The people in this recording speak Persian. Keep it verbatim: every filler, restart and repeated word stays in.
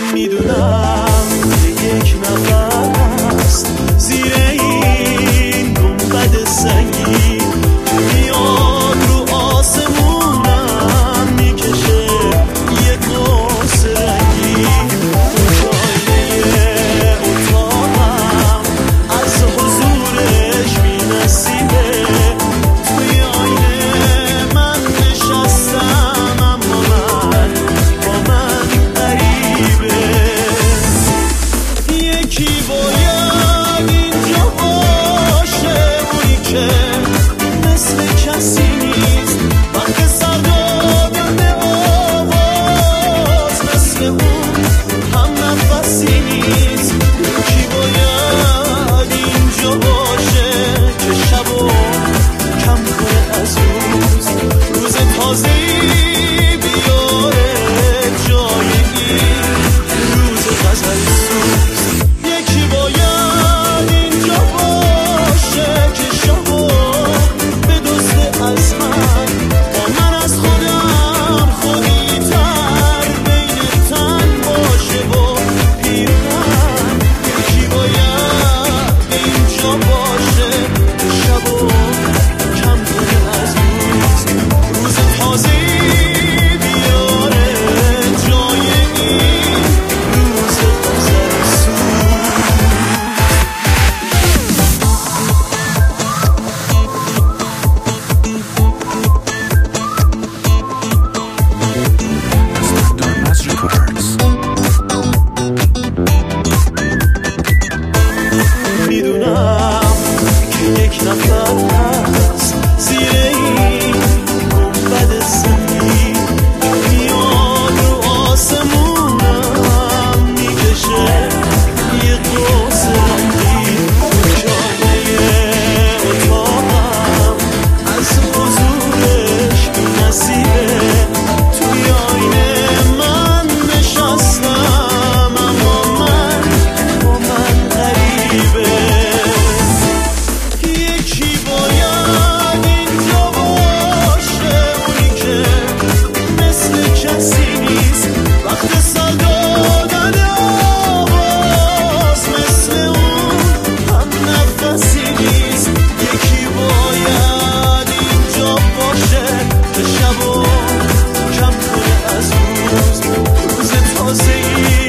میدونم یک نفس زیر این گنبد سنگی میاد رو آسمونم میکشه یه قرص رنگی. جایه اتاقم از حضورش بی‌نصیبه، توی آینه من نشستم اما من با من غریبه. یکی باید اینجا باشه، اونی که مثل کسی نیست، وقت سر دادن آواز مثل اون هم نفسی نیست. یکی باید اینجا باشه که شبو کم کنه از روز، روز تازه‌ای بیاره جای این روز غزل سوز. یکی باید اینجا باشه که شبو بدزده از من، با من از خودم خودی تر بین تن باشه و پیرهن. یکی باید اینجا باشه که شبو کم کنه از روز، روز تازه‌ای بیاره جای این روز غزل سوز. میدونم که یک نفس زیر این گنبد سنگی میاد رو آسمونم میکشه یه قرص رنگی. جایه اتاقم از حضورش بی‌نصیبه، توی آینه من نشستم اما من با من غریبه. یکی باید اینجا باشه، اونی که مثل کسی نیست، وقت سر دادن آواز مثل اون هم نفسی نیست. یکی باید اینجا باشه که شبو کم کنه از روز، روز تازه‌ای